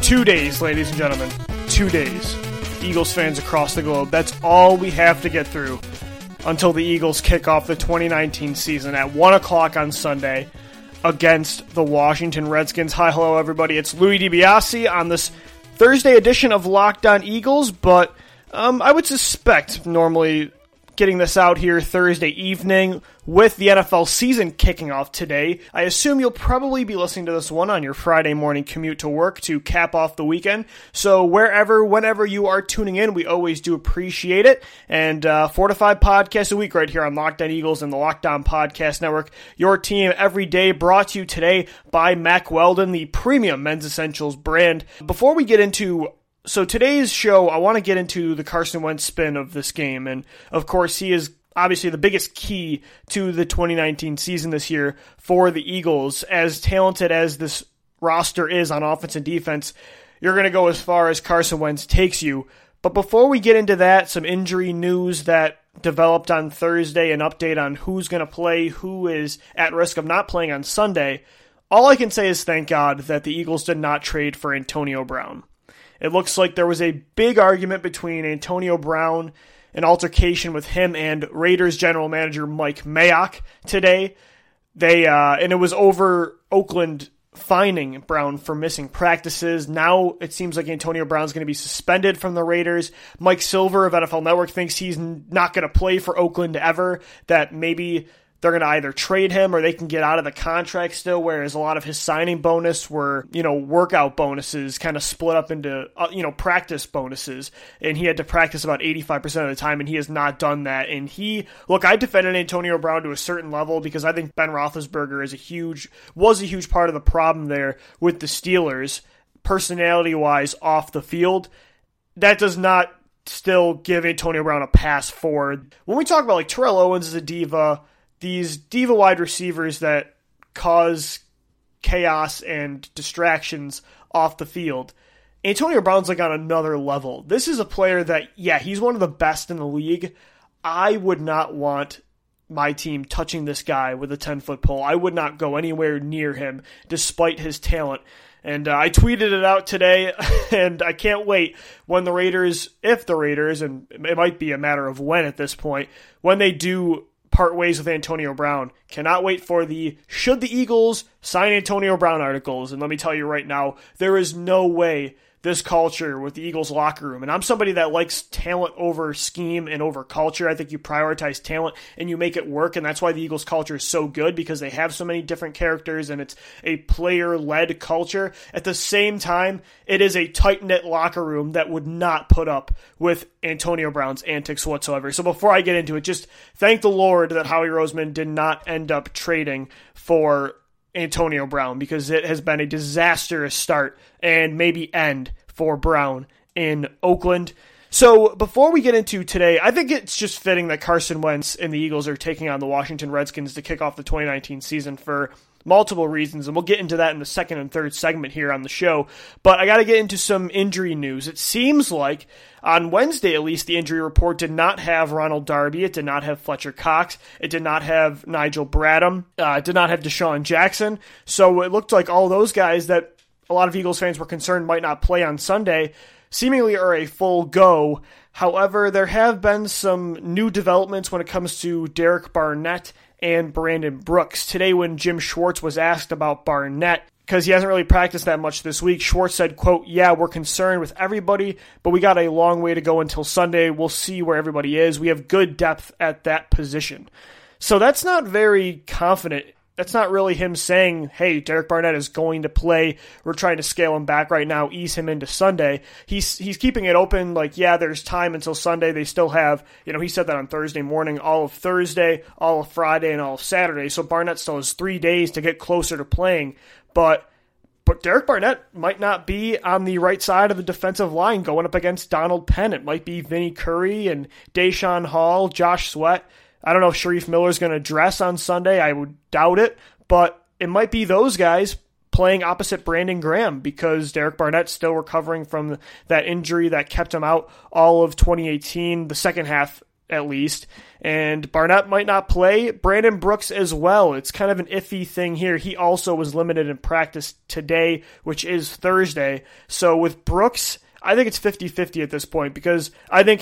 2 days, ladies and gentlemen. 2 days. Eagles fans across the globe. That's all we have to get through until the Eagles kick off the 2019 season at 1 o'clock on Sunday against the Washington Redskins. Hi, hello, everybody. It's Louis DiBiase on this Thursday edition of Locked On Eagles, but I would suspect normally getting this out here Thursday evening with the NFL season kicking off today. I assume you'll probably be listening to this one on your Friday morning commute to work to cap off the weekend. So wherever, whenever you are tuning in, we always do appreciate it. And 4 to 5 podcasts a week right here on Locked On Eagles and the Locked On Podcast Network. Your team every day, brought to you today by Mack Weldon, the premium men's essentials brand. Before we get into today's show, I want to get into the Carson Wentz spin of this game. And, of course, he is obviously the biggest key to the 2019 season this year for the Eagles. As talented as this roster is on offense and defense, you're going to go as far as Carson Wentz takes you. But before we get into that, some injury news that developed on Thursday, an update on who's going to play, who is at risk of not playing on Sunday. All I can say is thank God that the Eagles did not trade for Antonio Brown. It looks like there was a big argument between Antonio Brown, an altercation with him and Raiders general manager Mike Mayock today. And it was over Oakland fining Brown for missing practices. Now it seems like Antonio Brown's going to be suspended from the Raiders. Mike Silver of NFL Network thinks he's not going to play for Oakland ever, that maybe they're going to either trade him or they can get out of the contract still, whereas a lot of his signing bonus were, workout bonuses kind of split up into, practice bonuses. And he had to practice about 85% of the time, and he has not done that. And I defended Antonio Brown to a certain level because I think Ben Roethlisberger was a huge part of the problem there with the Steelers, personality-wise off the field. That does not still give Antonio Brown a pass forward. When we talk about Terrell Owens as a diva, these diva wide receivers that cause chaos and distractions off the field, Antonio Brown's on another level. This is a player that, he's one of the best in the league. I would not want my team touching this guy with a 10-foot pole. I would not go anywhere near him despite his talent. And I tweeted it out today, and I can't wait when if the Raiders, and it might be a matter of when at this point, when they do part ways with Antonio Brown. Cannot wait for should the Eagles sign Antonio Brown articles. And let me tell you right now, there is no way this culture with the Eagles locker room, and I'm somebody that likes talent over scheme and over culture. I think you prioritize talent and you make it work, and that's why the Eagles culture is so good, because they have so many different characters and it's a player-led culture. At the same time, it is a tight-knit locker room that would not put up with Antonio Brown's antics whatsoever. So before I get into it, just thank the Lord that Howie Roseman did not end up trading for Antonio Brown, because it has been a disastrous start and maybe end for Brown in Oakland. So before we get into today, I think it's just fitting that Carson Wentz and the Eagles are taking on the Washington Redskins to kick off the 2019 season for multiple reasons, and we'll get into that in the second and third segment here on the show. But I got to get into some injury news. It seems like on Wednesday, at least, the injury report did not have Ronald Darby. It did not have Fletcher Cox. It did not have Nigel Bradham. It did not have Deshaun Jackson. So it looked like all those guys that a lot of Eagles fans were concerned might not play on Sunday seemingly are a full go. However, there have been some new developments when it comes to Derek Barnett and Brandon Brooks. Today, when Jim Schwartz was asked about Barnett, because he hasn't really practiced that much this week, Schwartz said, quote, we're concerned with everybody, but we got a long way to go until Sunday. We'll see where everybody is. We have good depth at that position. So that's not very confident. That's not really him saying, hey, Derek Barnett is going to play. We're trying to scale him back right now, ease him into Sunday. He's keeping it open, there's time until Sunday. They still have, he said that on Thursday morning, all of Thursday, all of Friday, and all of Saturday. So Barnett still has 3 days to get closer to playing. But Derek Barnett might not be on the right side of the defensive line going up against Donald Penn. It might be Vinny Curry and Deshaun Hall, Josh Sweat. I don't know if Sharif Miller's going to dress on Sunday. I would doubt it, but it might be those guys playing opposite Brandon Graham, because Derek Barnett's still recovering from that injury that kept him out all of 2018, the second half at least. And Barnett might not play. Brandon Brooks as well. It's kind of an iffy thing here. He also was limited in practice today, which is Thursday. So with Brooks, I think it's 50-50 at this point, because I think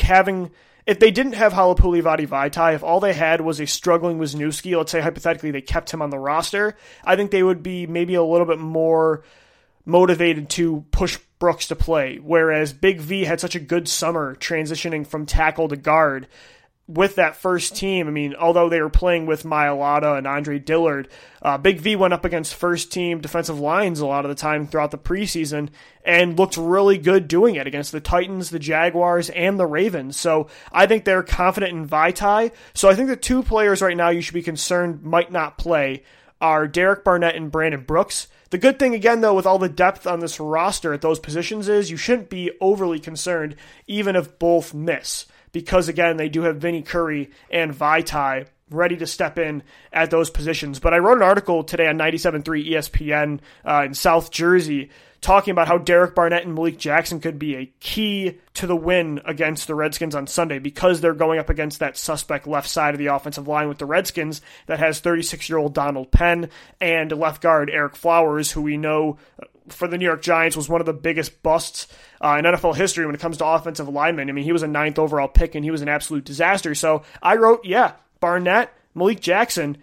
if they didn't have Halapoulivaati Vaitai, if all they had was a struggling Wisniewski, let's say hypothetically they kept him on the roster, I think they would be maybe a little bit more motivated to push Brooks to play. Whereas Big V had such a good summer transitioning from tackle to guard. With that first team, I mean, although they were playing with Mailata and Andre Dillard, Big V went up against first team defensive lines a lot of the time throughout the preseason and looked really good doing it against the Titans, the Jaguars, and the Ravens. So I think they're confident in Vaitai. So I think the two players right now you should be concerned might not play are Derek Barnett and Brandon Brooks. The good thing, again, though, with all the depth on this roster at those positions is you shouldn't be overly concerned even if both miss. Because, again, they do have Vinny Curry and Vaitai ready to step in at those positions. But I wrote an article today on 97.3 ESPN in South Jersey talking about how Derek Barnett and Malik Jackson could be a key to the win against the Redskins on Sunday because they're going up against that suspect left side of the offensive line with the Redskins that has 36-year-old Donald Penn and left guard Eric Flowers, who we know for the New York Giants was one of the biggest busts in NFL history when it comes to offensive linemen. I mean, he was a 9th overall pick and he was an absolute disaster. So I wrote, Barnett, Malik Jackson,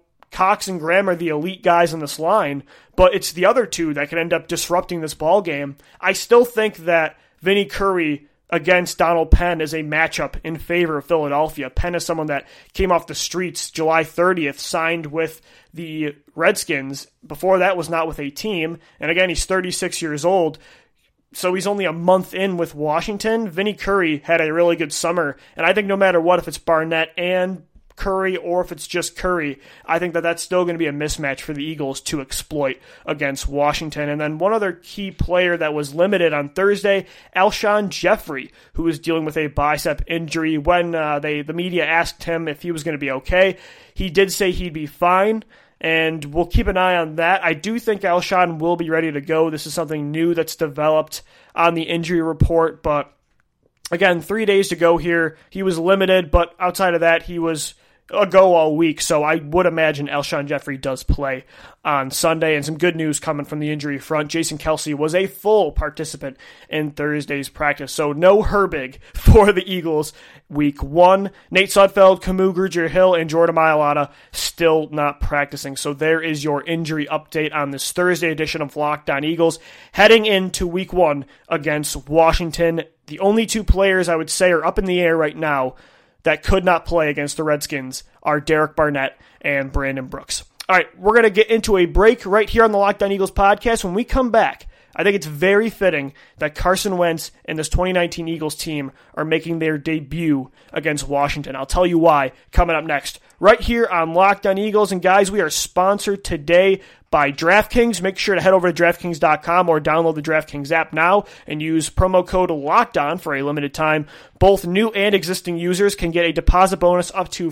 Cox and Graham are the elite guys in this line, but it's the other two that could end up disrupting this ball game. I still think that Vinny Curry against Donald Penn is a matchup in favor of Philadelphia. Penn is someone that came off the streets July 30th, signed with the Redskins. Before that was not with a team. And again, he's 36 years old. So he's only a month in with Washington. Vinny Curry had a really good summer. And I think no matter what, if it's Barnett and Curry or if it's just Curry, I think that that's still going to be a mismatch for the Eagles to exploit against Washington. And then one other key player that was limited on Thursday, Alshon Jeffrey, who was dealing with a bicep injury. When the media asked him if he was going to be okay, he did say he'd be fine. And we'll keep an eye on that. I do think Alshon will be ready to go. This is something new that's developed on the injury report. But again, 3 days to go here. He was limited, but outside of that, he was a go all week, so I would imagine Alshon Jeffrey does play on Sunday. And some good news coming from the injury front. Jason Kelce was a full participant in Thursday's practice, so no Herbig for the Eagles week 1. Nate Sudfeld, Camus Grugier-Hill, and Jordan Mailata still not practicing. So there is your injury update on this Thursday edition of Locked On Eagles. Heading into week 1 against Washington, the only two players I would say are up in the air right now that could not play against the Redskins are Derek Barnett and Brandon Brooks. All right, we're going to get into a break right here on the Locked On Eagles podcast. When we come back, I think it's very fitting that Carson Wentz and this 2019 Eagles team are making their debut against Washington. I'll tell you why coming up next, right here on Locked On Eagles. And guys, we are sponsored today by DraftKings. Make sure to head over to DraftKings.com or download the DraftKings app now and use promo code LOCKEDON for a limited time. Both new and existing users can get a deposit bonus up to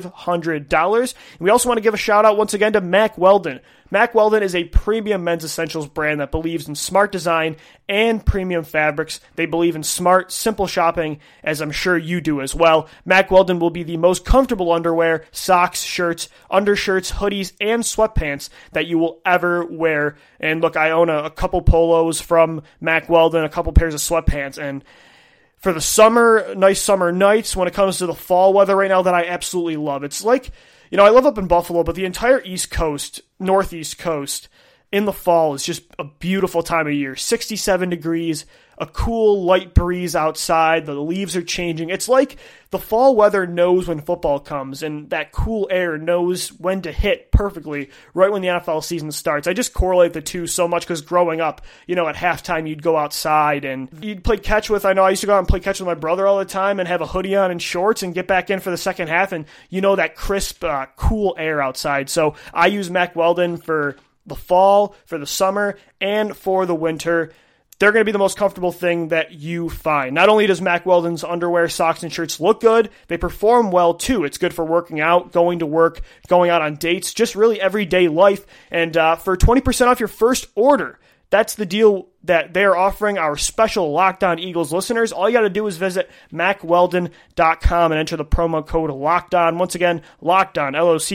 $500. And we also want to give a shout out once again to Mack Weldon. Mack Weldon is a premium men's essentials brand that believes in smart design and premium fabrics. They believe in smart, simple shopping, as I'm sure you do as well. Mack Weldon will be the most comfortable underwear, socks, shirts, undershirts, hoodies, and sweatpants that you will ever wear. And look, I own a couple polos from Mack Weldon, a couple pairs of sweatpants, and for the summer, nice summer nights, when it comes to the fall weather right now, that I absolutely love. It's like, I live up in Buffalo, but the entire East Coast, Northeast Coast, in the fall is just a beautiful time of year. 67 degrees, a cool light breeze outside, the leaves are changing. It's like the fall weather knows when football comes, and that cool air knows when to hit perfectly right when the NFL season starts. I just correlate the two so much because growing up, at halftime you'd go outside and you'd play catch with, I used to go out and play catch with my brother all the time and have a hoodie on and shorts and get back in for the second half, and that crisp, cool air outside. So I use Mack Weldon for the fall, for the summer, and for the winter. They're going to be the most comfortable thing that you find. Not only does Mack Weldon's underwear, socks, and shirts look good, they perform well too. It's good for working out, going to work, going out on dates, just really everyday life. And for 20% off your first order, that's the deal that they're offering our special Locked On Eagles listeners. All you got to do is visit MacWeldon.com and enter the promo code LOCKEDON. Once again, LOCKEDON,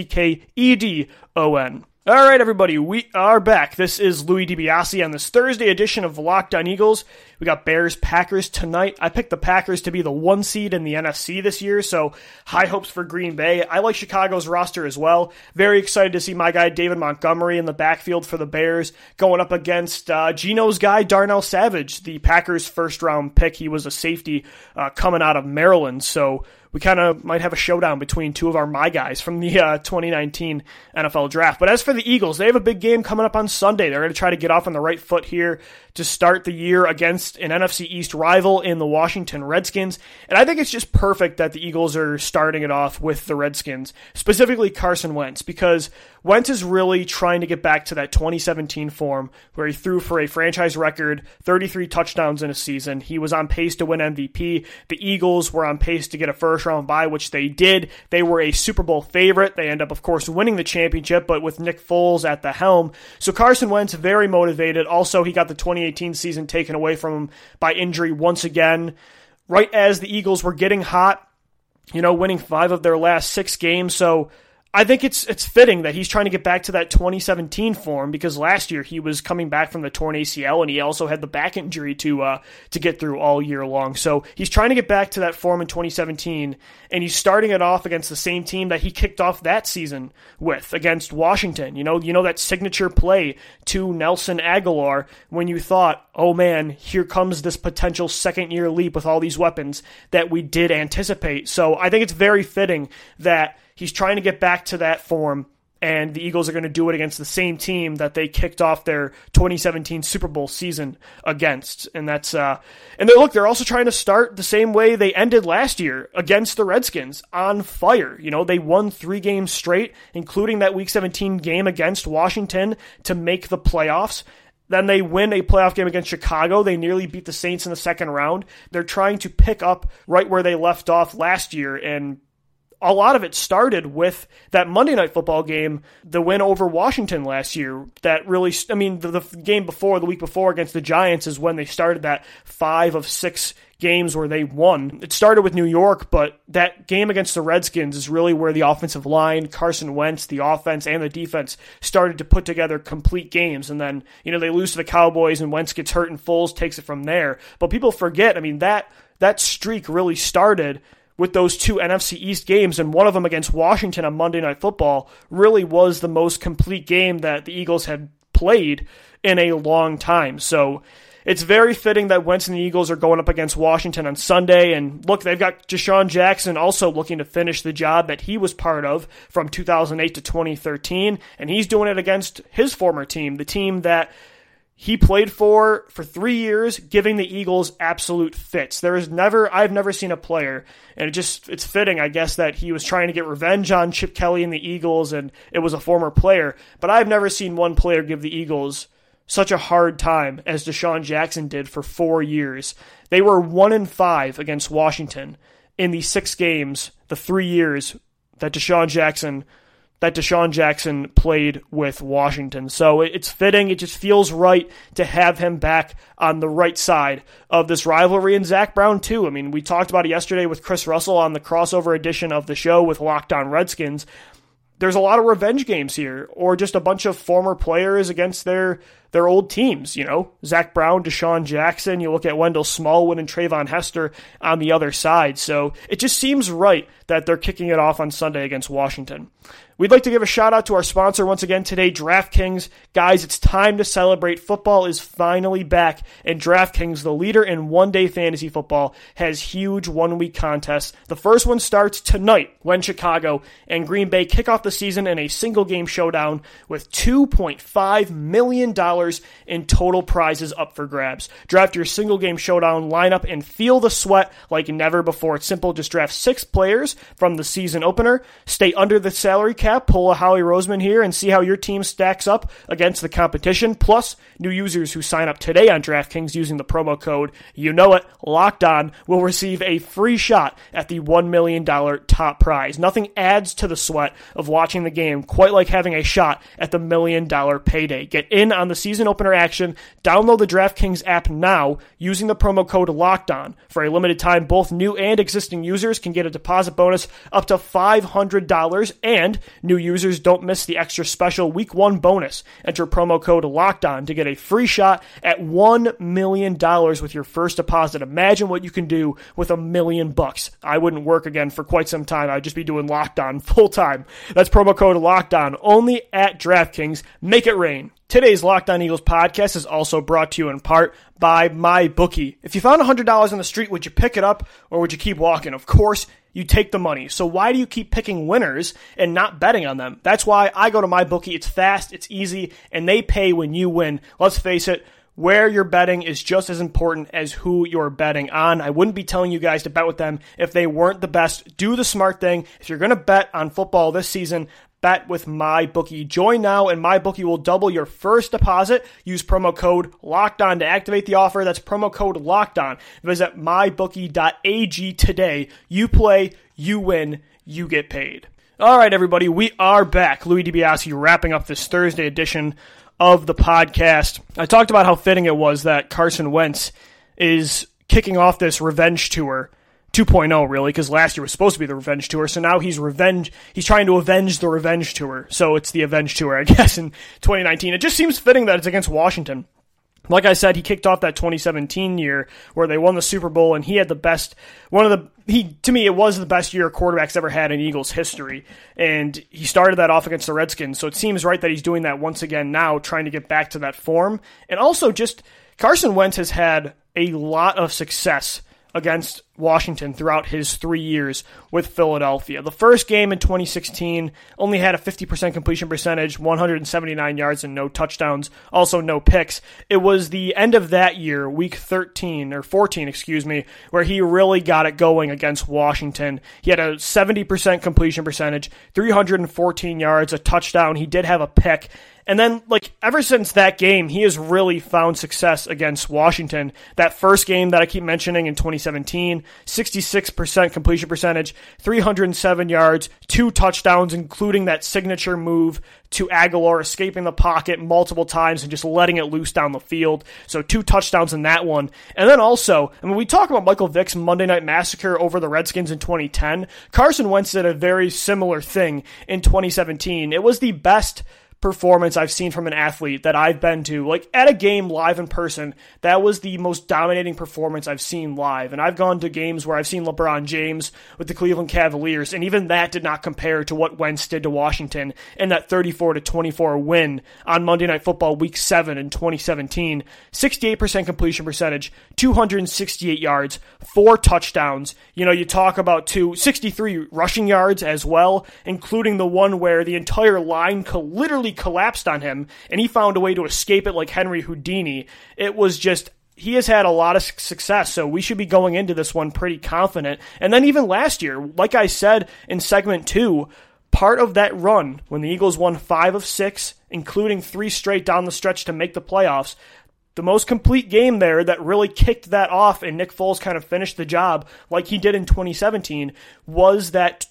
LOCKEDON. All right, everybody, we are back. This is Louis DiBiase on this Thursday edition of Locked On Eagles. We got Bears-Packers tonight. I picked the Packers to be the 1 seed in the NFC this year, so high hopes for Green Bay. I like Chicago's roster as well. Very excited to see my guy David Montgomery in the backfield for the Bears going up against Gino's guy Darnell Savage, the Packers' first-round pick. He was a safety coming out of Maryland, so we kind of might have a showdown between two of my guys from the 2019 NFL Draft. But as for the Eagles, they have a big game coming up on Sunday. They're going to try to get off on the right foot here to start the year against an NFC East rival in the Washington Redskins. And I think it's just perfect that the Eagles are starting it off with the Redskins, specifically Carson Wentz, because Wentz is really trying to get back to that 2017 form where he threw for a franchise record 33 touchdowns in a season. He was on pace to win MVP. The Eagles were on pace to get a first-round bye, which they did. They were a Super Bowl favorite. They end up, of course, winning the championship, but with Nick Foles at the helm. So Carson Wentz, very motivated. Also, he got the 2018 season taken away from him by injury once again. Right as the Eagles were getting hot, winning 5 of their last 6 games. So I think it's fitting that he's trying to get back to that 2017 form, because last year he was coming back from the torn ACL and he also had the back injury to get through all year long. So he's trying to get back to that form in 2017, and he's starting it off against the same team that he kicked off that season with, against Washington. You know that signature play to Nelson Aguilar when you thought, oh man, here comes this potential second-year leap with all these weapons that we did anticipate. So I think it's very fitting that he's trying to get back to that form, and the Eagles are going to do it against the same team that they kicked off their 2017 Super Bowl season against. And that's they're also trying to start the same way they ended last year against the Redskins, on fire. They won 3 games straight, including that Week 17 game against Washington to make the playoffs. Then they win a playoff game against Chicago. They nearly beat the Saints in the second round. They're trying to pick up right where they left off last year, and a lot of it started with that Monday Night Football game, the win over Washington last year. That really, the game before, the week before against the Giants, is when they started that 5 of 6 games where they won. It started with New York, but that game against the Redskins is really where the offensive line, Carson Wentz, the offense, and the defense started to put together complete games. And then, they lose to the Cowboys and Wentz gets hurt and Foles takes it from there. But people forget, that streak really started with those 2 NFC East games, and one of them against Washington on Monday Night Football really was the most complete game that the Eagles had played in a long time. So it's very fitting that Wentz and the Eagles are going up against Washington on Sunday. And look, they've got Deshaun Jackson also looking to finish the job that he was part of from 2008 to 2013, and he's doing it against his former team, the team that he played for 3 years, giving the Eagles absolute fits. I've never seen a player, and it's fitting, I guess, that he was trying to get revenge on Chip Kelly and the Eagles, and it was a former player, but I've never seen one player give the Eagles such a hard time as Deshaun Jackson did for 4 years. They were 1-5 against Washington in the 6 games, the 3 years that Deshaun Jackson played with Washington. So it's fitting. It just feels right to have him back on the right side of this rivalry. And Zach Brown, too. We talked about it yesterday with Chris Russell on the crossover edition of the show with Locked On Redskins. There's a lot of revenge games here, or just a bunch of former players against their old teams. Zach Brown, Deshaun Jackson. You look at Wendell Smallwood and Trayvon Hester on the other side. So it just seems right that they're kicking it off on Sunday against Washington. We'd like to give a shout out to our sponsor once again today, DraftKings. Guys, it's time to celebrate. Football is finally back, and DraftKings, the leader in one-day fantasy football, has huge one-week contests. The first one starts tonight when Chicago and Green Bay kick off the season in a single-game showdown with $2.5 million in total prizes up for grabs. Draft your single-game showdown lineup and feel the sweat like never before. It's simple. Just draft 6 players from the season opener, stay under the salary cap, recap, pull a Howie Roseman here, and see how your team stacks up against the competition. Plus, new users who sign up today on DraftKings using the promo code, you know it, Locked On, will receive a free shot at the $1 million top prize. Nothing adds to the sweat of watching the game quite like having a shot at the $1 million payday. Get in on the season opener action. Download the DraftKings app now using the promo code Locked On. For a limited time, both new and existing users can get a deposit bonus up to $500, and new users don't miss the extra special Week 1 bonus. Enter promo code Locked On to get a free shot at $1 million with your first deposit. Imagine what you can do with $1 million. I wouldn't work again for quite some time. I'd just be doing Locked On full time. That's promo code Locked On only at DraftKings. Make it rain. Today's Locked On Eagles podcast is also brought to you in part by MyBookie. If you found $100 on the street, would you pick it up or would you keep walking? Of course, you take the money. So why do you keep picking winners and not betting on them? That's why I go to MyBookie. It's fast, it's easy, and they pay when you win. Let's face it, where you're betting is just as important as who you're betting on. I wouldn't be telling you guys to bet with them if they weren't the best. Do the smart thing. If you're going to bet on football this season, bet with MyBookie. Join now and MyBookie will double your first deposit. Use promo code LOCKEDON to activate the offer. That's promo code LOCKEDON. Visit mybookie.ag today. You play, you win, you get paid. All right, everybody, we are back. Louis DiBiase wrapping up this Thursday edition of the podcast. I talked about how fitting it was that Carson Wentz is kicking off this revenge tour 2.0, really, because last year was supposed to be the revenge tour, so now he's trying to avenge the revenge tour, so it's the avenge tour, I guess, in 2019. It just seems fitting that it's against Washington. Like I said, he kicked off that 2017 year where they won the Super Bowl, and he had the best, to me, it was the best year quarterbacks ever had in Eagles history, and he started that off against the Redskins, so it seems right that he's doing that once again now, trying to get back to that form. And also just, Carson Wentz has had a lot of success against Washington throughout his 3 years with Philadelphia. The first game in 2016 only had a 50% completion percentage, 179 yards and no touchdowns, also no picks. It was the end of that year, week 14, where he really got it going against Washington. He had a 70% completion percentage, 314 yards, a touchdown. He did have a pick. And then, ever since that game, he has really found success against Washington. That first game that I keep mentioning in 2017, 66% completion percentage, 307 yards, 2 touchdowns, including that signature move to Aguilar, escaping the pocket multiple times and just letting it loose down the field. So 2 touchdowns in that one. And then also, we talk about Michael Vick's Monday Night Massacre over the Redskins in 2010. Carson Wentz did a very similar thing in 2017. It was the best performance I've seen from an athlete that I've been to, at a game live in person. That was the most dominating performance I've seen live. And I've gone to games where I've seen LeBron James with the Cleveland Cavaliers, and even that did not compare to what Wentz did to Washington in that 34-24 win on Monday Night Football Week 7 in 2017. 68% completion percentage, 268 yards, 4 touchdowns. You talk about 63 rushing yards as well, including the one where the entire line literally collapsed on him, and he found a way to escape it like Henry Houdini. It was just, he has had a lot of success, so we should be going into this one pretty confident. And then even last year, like I said in segment 2, part of that run, when the Eagles won 5 of 6, including 3 straight down the stretch to make the playoffs, the most complete game there that really kicked that off and Nick Foles kind of finished the job like he did in 2017 was that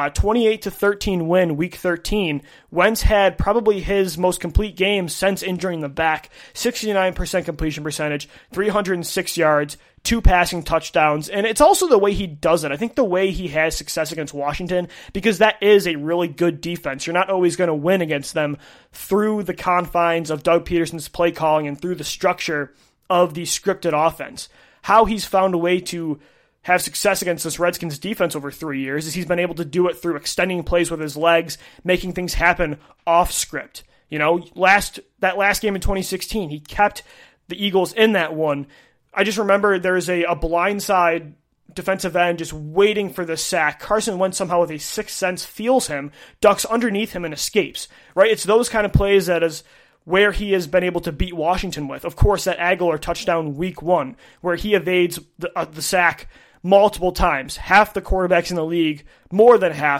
28-13 win, Week 13. Wentz had probably his most complete game since injuring the back. 69% completion percentage, 306 yards, 2 passing touchdowns, and it's also the way he does it. I think the way he has success against Washington, because that is a really good defense. You're not always going to win against them through the confines of Doug Peterson's play calling and through the structure of the scripted offense. How he's found a way to have success against this Redskins defense over 3 years is he's been able to do it through extending plays with his legs, making things happen off script. That last game in 2016, he kept the Eagles in that one. I just remember there's a blindside defensive end just waiting for the sack. Carson Wentz somehow with a sixth sense feels him, ducks underneath him, and escapes. Right? It's those kind of plays that is where he has been able to beat Washington with. Of course, that Aguilar touchdown Week 1, where he evades the sack multiple times. Half the quarterbacks in the league, more than half,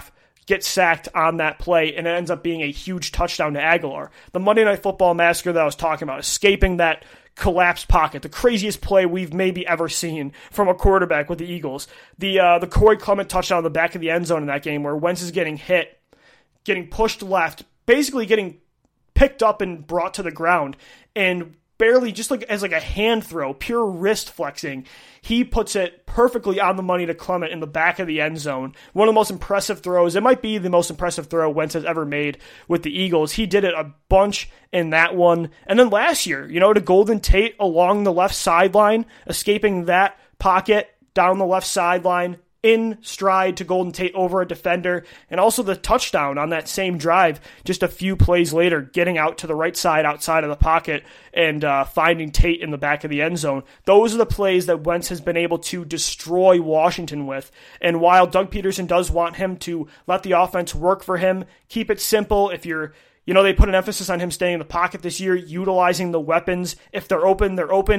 get sacked on that play, and it ends up being a huge touchdown to Aguilar. The Monday Night Football massacre that I was talking about, escaping that collapsed pocket, the craziest play we've maybe ever seen from a quarterback with the Eagles. The Corey Clement touchdown in the back of the end zone in that game where Wentz is getting hit, getting pushed left, basically getting picked up and brought to the ground, and barely just like as like a hand throw, pure wrist flexing, he puts it perfectly on the money to Clement in the back of the end zone. One of the most impressive throws. It might be the most impressive throw Wentz has ever made with the Eagles. He did it a bunch in that one. And then last year, to Golden Tate along the left sideline, escaping that pocket down the left sideline, in stride to Golden Tate over a defender, and also the touchdown on that same drive just a few plays later, getting out to the right side outside of the pocket and finding Tate in the back of the end zone. Those are the plays that Wentz has been able to destroy Washington with. And while Doug Peterson does want him to let the offense work for him, keep it simple, if you're they put an emphasis on him staying in the pocket this year, utilizing the weapons. If they're open,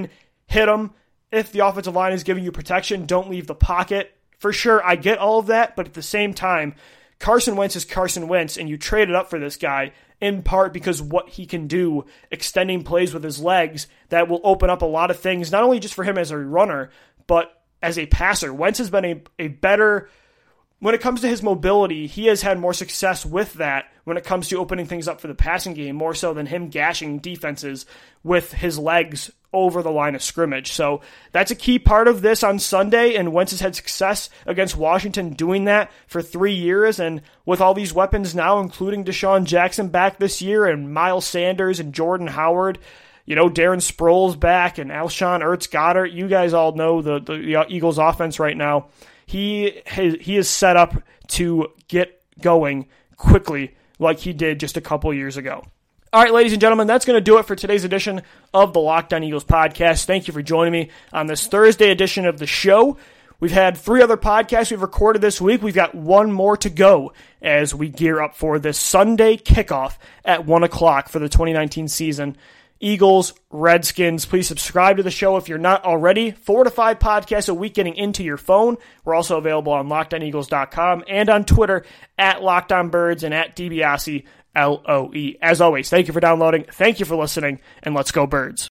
hit them. If the offensive line is giving you protection, don't leave the pocket. For sure, I get all of that, but at the same time, Carson Wentz is Carson Wentz, and you traded up for this guy in part because what he can do, extending plays with his legs, that will open up a lot of things, not only just for him as a runner, but as a passer. Wentz has been a better, when it comes to his mobility, he has had more success with that when it comes to opening things up for the passing game, more so than him gashing defenses with his legs over the line of scrimmage. So that's a key part of this on Sunday, and Wentz has had success against Washington doing that for 3 years, and with all these weapons now, including Deshaun Jackson back this year, and Miles Sanders and Jordan Howard, Darren Sproles back, and Alshon Ertz-Goddard, you guys all know the Eagles offense right now. He is set up to get going quickly like he did just a couple years ago. All right, ladies and gentlemen, that's going to do it for today's edition of the Locked On Eagles podcast. Thank you for joining me on this Thursday edition of the show. We've had 3 other podcasts we've recorded this week. We've got 1 more to go as we gear up for this Sunday kickoff at 1 o'clock for the 2019 season. Eagles, Redskins. Please subscribe to the show if you're not already. 4 to 5 podcasts a week getting into your phone. We're also available on LockedOnEagles.com and on Twitter at LockedOnBirds and at DiBiase LOE. As always, thank you for downloading, thank you for listening, and let's go Birds.